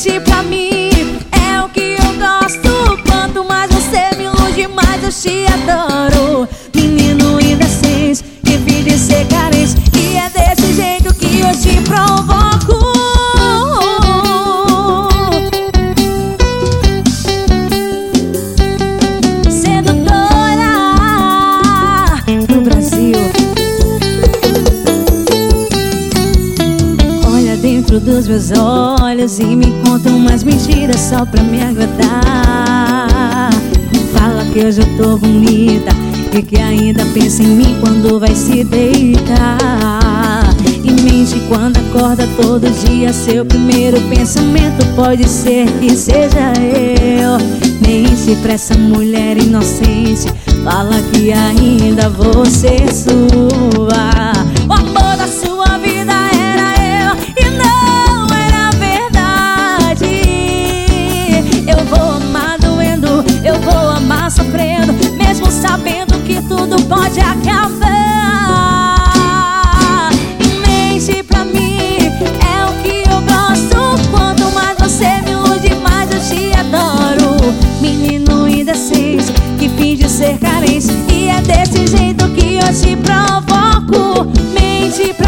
mente pra mim, é o que eu gosto. Quanto mais você me ilude, mais eu te adoro. Menino indecente, que finge ser carente, e é desse jeito que eu te provoco. Sedutora do Brasil. Olha dentro dos meus olhos e me conta umas mentiras só pra me agradar. Fala que hoje eu tô bonita e que ainda pensa em mim quando vai se deitar. E mente quando acorda todo dia, seu primeiro pensamento pode ser que seja eu. Mente pra essa mulher inocente, fala que ainda vou ser sua. O amor da sua vida era eu e não era verdade. Eu vou amar doendo, eu vou amar sofrendo, mesmo sabendo que tudo pode acabar. E mente pra mim, é o que eu gosto. Quanto mais você me ilude, mais eu te adoro. Menino indecente, que finge ser carente, e é desse jeito que eu te provoco. Mente pra